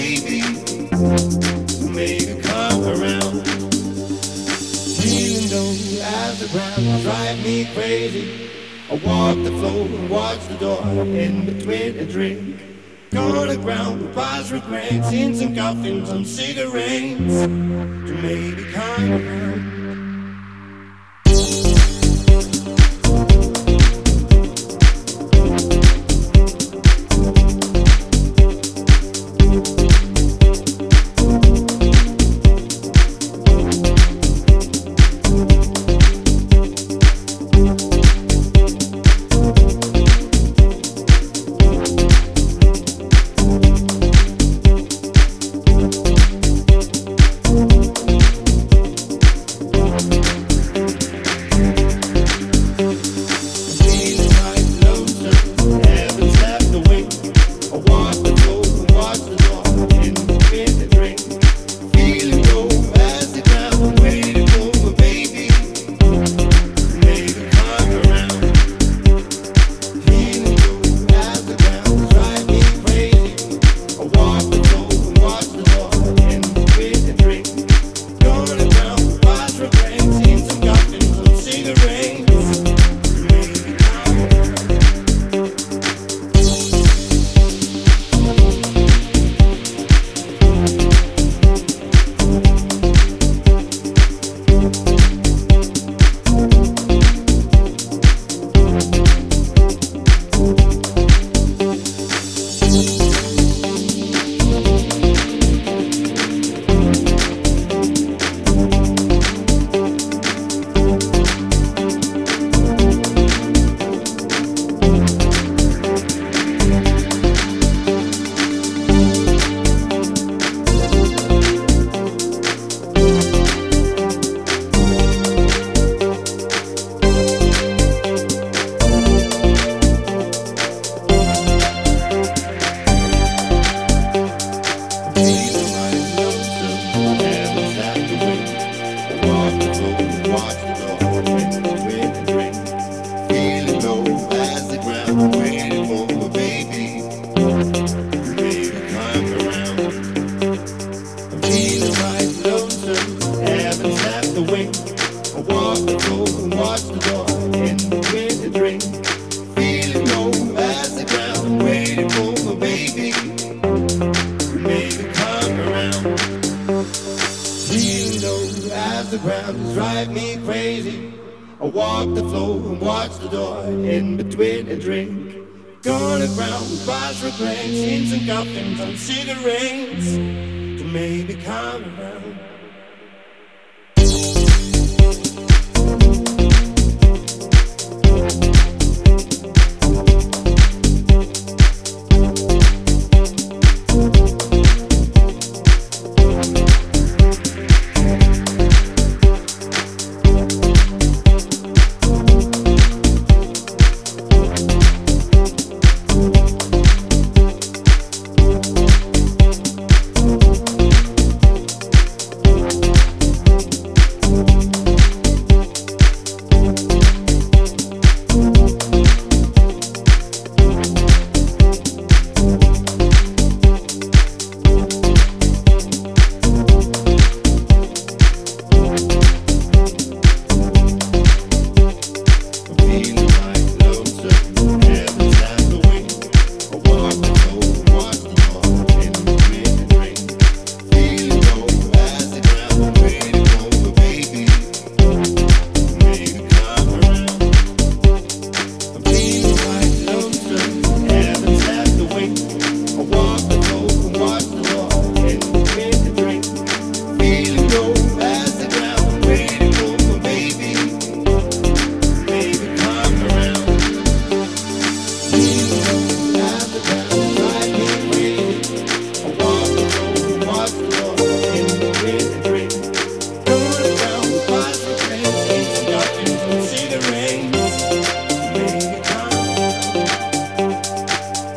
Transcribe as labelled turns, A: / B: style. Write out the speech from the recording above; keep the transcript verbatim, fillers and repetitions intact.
A: baby. Make her come around. Feeling low as the ground drive me crazy. I walk the floor and watch the door in between a drink. Go to ground with past regrets, in some coffins, some cigarettes to maybe come around. The ground drive me crazy. I walk the floor and watch the door in between a drink. Gonna ground with past regrets, in some coffins, some cigarettes to maybe come around.